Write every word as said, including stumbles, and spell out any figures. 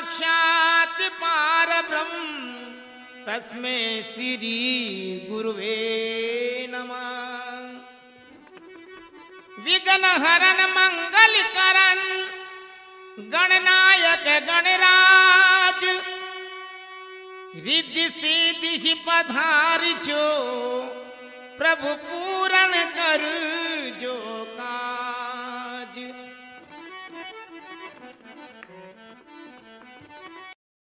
साक्षात पार ब्रह्म तस्मै श्री गुरुवे नमः। विघ्न हरण मंगल करण गणनायक गणराज रिद्धि सिद्धि पधार जो प्रभु पूर्ण कर जो।